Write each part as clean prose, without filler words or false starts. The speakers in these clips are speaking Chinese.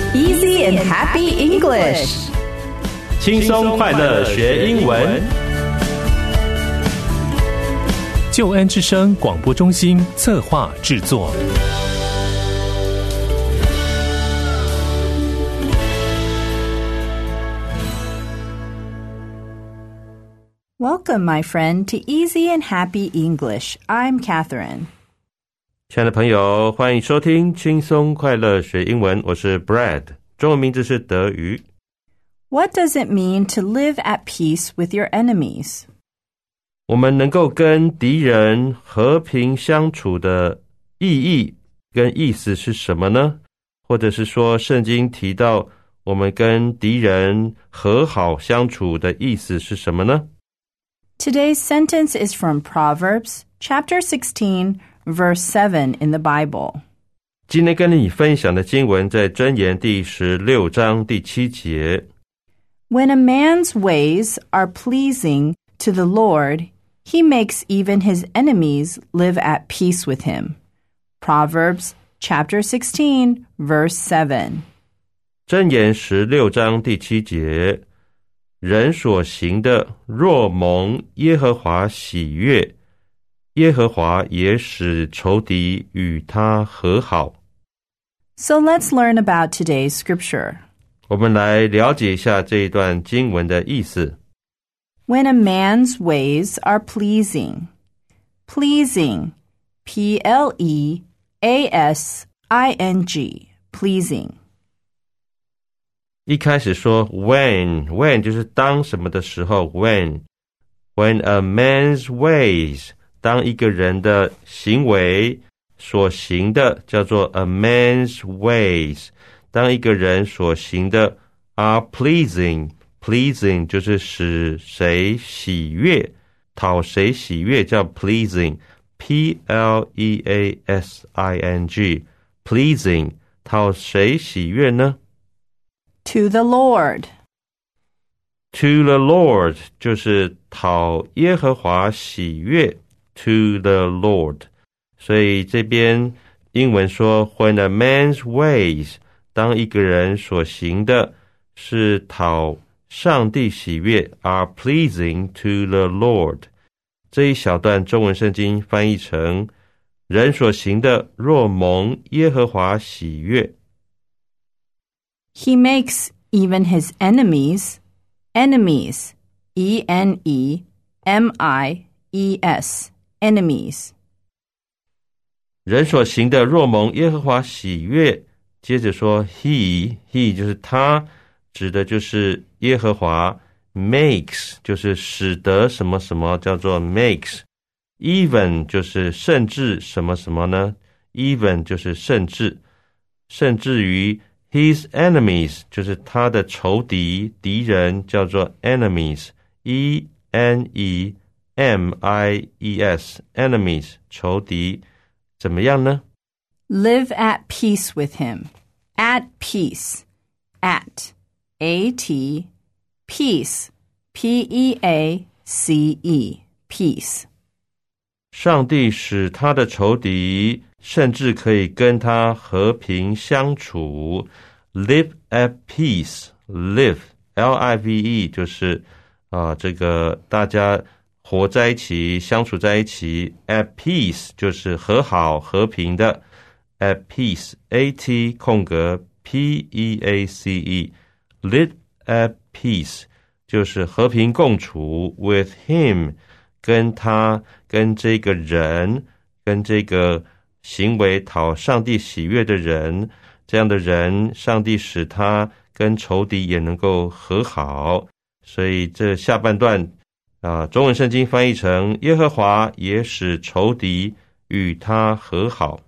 Easy and happy English. 轻松快乐学英文。 救恩之声广播中心策划制作。 Welcome, my friend, to Easy and Happy English. I'm Catherine. 亲爱的朋友，欢迎收听轻松快乐学英文，我是 Brad， 中文名字是德瑜。 What does it mean to live at peace with your enemies? 我们能够跟敌人和平相处的意义跟意思是什么呢？或者是说圣经提到我们跟敌人和好相处的意思是什么呢？ Today's sentence is from Proverbs, chapter 16, verse 7 in the Bible. 今天跟你分享的经文在箴言第16章第7节。 When a man's ways are pleasing to the Lord, he makes even his enemies live at peace with him. Proverbs chapter 16, verse 7. 箴言16章第7节，人所行的若蒙耶和华喜悦，耶和华也使仇敌与他和好。 So let's learn about today's scripture. 我们来了解一下这一段经文的意思。 When a man's ways are pleasing. Pleasing, P-L-E-A-S-I-N-G, pleasing. 一开始说 when 就是当什么的时候 when a man's ways 当一个人的行为所行的叫做 a man's ways 当一个人所行的 are pleasing 就是使谁喜悦讨谁喜悦叫 pleasing P-L-E-A-S-I-N-G pleasing 讨谁喜悦呢 To the Lord. To the Lord 就是讨耶和华喜悦 To the Lord 所以这边英文说 When a man's ways 当一个人所行的是讨上帝喜悦 Are pleasing to the Lord 这一小段中文圣经翻译成人所行的若蒙耶和华喜悦 He makes even his enemies, E-N-E-M-I-E-S, enemies. 人所行的若蒙耶和华喜悦，接着说 he 就是他，指的就是耶和华 makes 就是使得什么什么叫做 makes even 就是甚至什么什么呢 even 就是甚至于His enemies 就是他的仇敌敌人叫做 enemies E-N-E-M-I-E-S enemies 仇敌怎么样呢 Live at peace with him. At peace. At. A-T. Peace. P-E-A-C-E. Peace. 上帝使他的仇敌甚至可以跟他和平相处 Live at peace Live L-I-V-E 就是这个大家活在一起相处在一起 At peace 就是和好和平的 At peace A-T 空格 P-E-A-C-E Live at peace 就是和平共处 With him 跟他跟这个人跟这个行为讨上帝喜悦的人这样的人上帝使他跟仇敌也能够和好所以这下半段中文圣经翻译成耶和华也使仇敌与他和好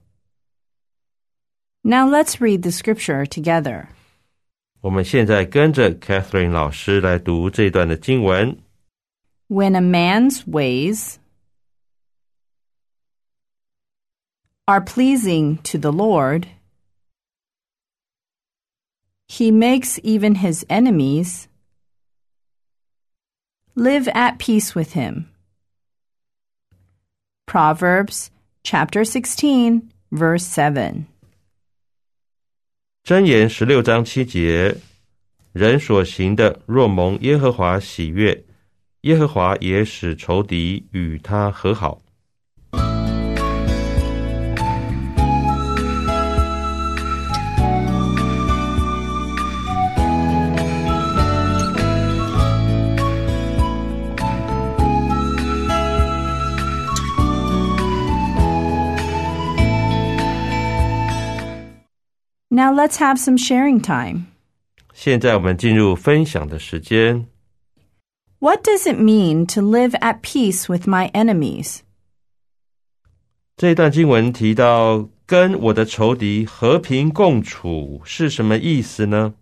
Now let's read the scripture together. 我们现在跟着 Catherine 老师来读这段的经文 When a man's ways are pleasing to the Lord, he makes even his enemies live at peace with him. Proverbs chapter 16, verse 7. 箴言16章7节，人所行的若蒙耶和华喜悦，耶和华也使仇敌与他和好。 Now let's have some sharing time. 现在我们进入分享的时间。 What does it mean to live at peace with my enemies? 这一段经文提到跟我的仇敌和平共处是什么意思呢？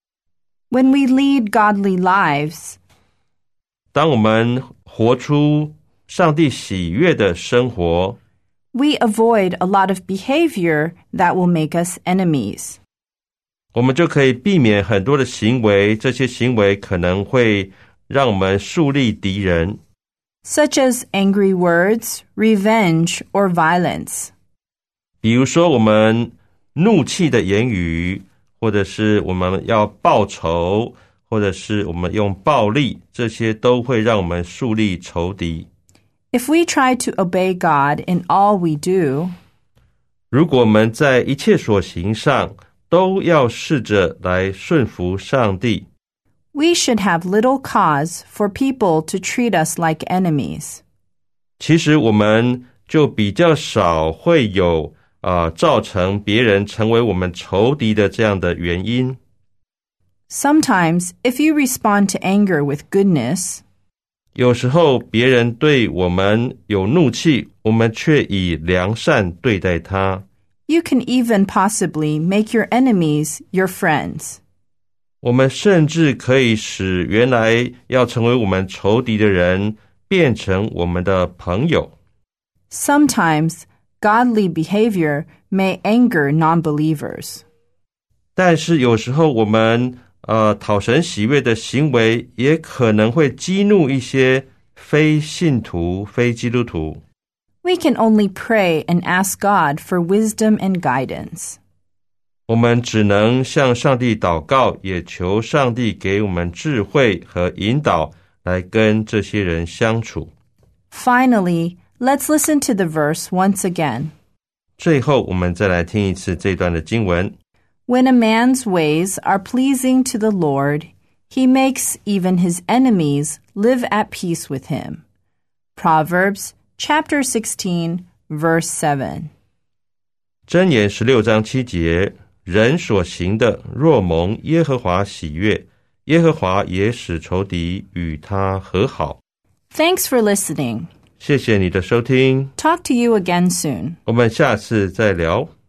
When we lead godly lives, 当我们活出上帝喜悦的生活， we avoid a lot of behavior that will make us enemies. 我们就可以避免很多的行为，这些行为可能会让我们树立敌人， Such as angry words, revenge, or violence. 比如说我们怒气的言语，或者是我们要报仇，或者是我们用暴力，这些都会让我们树立仇敌。 If we try to obey God in all we do, 如果我们在一切所行上都要试着来顺服上帝， we should have little cause for people to treat us like enemies. 其实我们就比较少会有造成别人成为我们仇敌的这样的原因。 Sometimes, if you respond to anger with goodness, 有时候别人对我们有怒气，我们却以良善对待他， you can even possibly make your enemies your friends. 我们甚至可以使原来要成为我们仇敌的人变成我们的朋友。 Sometimes, godly behavior may anger non-believers. 但是有时候我们讨神喜悦的行为也可能会激怒一些非信徒、非基督徒。 We can only pray and ask God for wisdom and guidance. 我们只能向上帝祷告，也求上帝给我们智慧和引导，来跟这些人相处。 Finally, let's listen to the verse once again. 最后我们再来听一次这段的经文。 When a man's ways are pleasing to the Lord, he makes even his enemies live at peace with him. Proverbs chapter 16, verse 7. 箴言16章7节，人所行的若蒙耶和华喜悦，耶和华也使仇敌与他和好。 Thanks for listening. 谢谢你的收听， Talk to you again soon. 我们下次再聊。